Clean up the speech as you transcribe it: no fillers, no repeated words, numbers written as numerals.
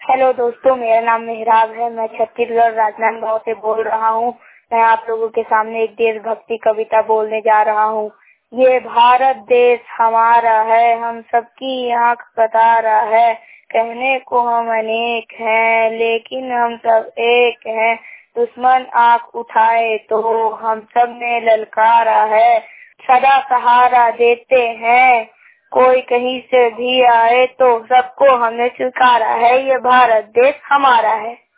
Hello दोस्तों, मेरा नाम मेहराब है। मैं छत्तीसगढ़ राजनांदगांव से बोल रहा हूँ। मैं आप लोगों के सामने एक देशभक्ति कविता बोलने जा रहा हूँ। ये भारत देश हमारा है, हम सबकी आँख कतारा है। कहने को हम अनेक हैं, लेकिन हम सब एक हैं। दुश्मन आँख उठाए तो हम सब ने ललकारा है। सदा सहारा देते हैं, कोई कहीं से भी आए तो सबको हमने स्वीकारा है। ये भारत देश हमारा है।